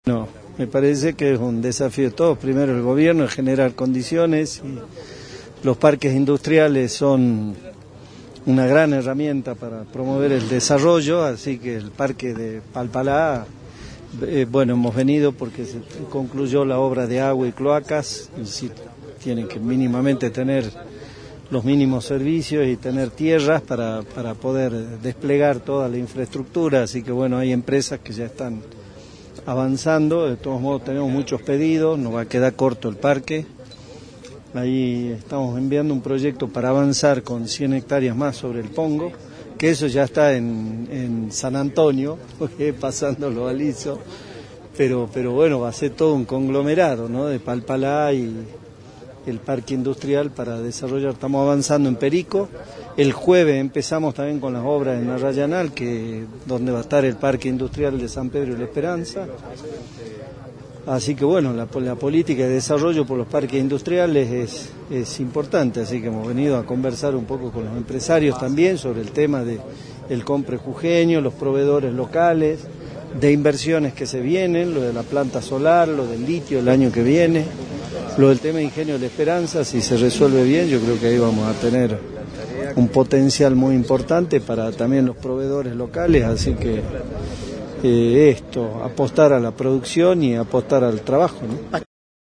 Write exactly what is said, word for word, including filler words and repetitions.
No, me parece que es un desafío de todos. Primero el gobierno es generar condiciones y los parques industriales son una gran herramienta para promover el desarrollo, así que el parque de Palpalá, eh, bueno, hemos venido porque se concluyó la obra de agua y cloacas, y sí, tienen que mínimamente tener los mínimos servicios y tener tierras para, para poder desplegar toda la infraestructura, así que bueno, hay empresas que ya están avanzando. De todos modos tenemos muchos pedidos, nos va a quedar corto el parque. Ahí estamos enviando un proyecto para avanzar con cien hectáreas más sobre el Pongo, que eso ya está en, en San Antonio, pasándolo a Lizo, pero, pero bueno, va a ser todo un conglomerado, ¿no? De Palpalá y el parque industrial para desarrollar. Estamos avanzando en Perico. El jueves empezamos también con las obras en Arrayanal, que donde va a estar el parque industrial de San Pedro y La Esperanza. Así que bueno, la, la política de desarrollo por los parques industriales es, es importante, así que hemos venido a conversar un poco con los empresarios también sobre el tema de el compre jujeño, los proveedores locales, de inversiones que se vienen, lo de la planta solar, lo del litio el año que viene, lo del tema de Ingenio de La Esperanza. Si se resuelve bien, yo creo que ahí vamos a tener un potencial muy importante para también los proveedores locales, así que eh, esto, apostar a la producción y apostar al trabajo, ¿no?